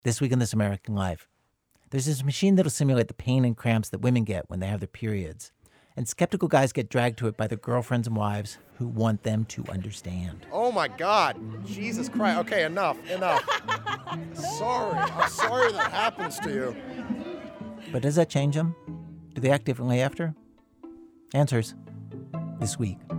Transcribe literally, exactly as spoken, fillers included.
This week in This American Life. There's this machine that'll simulate the pain and cramps that women get when they have their periods. And skeptical guys get dragged to it by their girlfriends and wives who want them to understand. Oh my God. Jesus Christ. Okay, enough, enough. Sorry. I'm sorry that happens to you. But does that change them? Do they act differently after? Answers this week.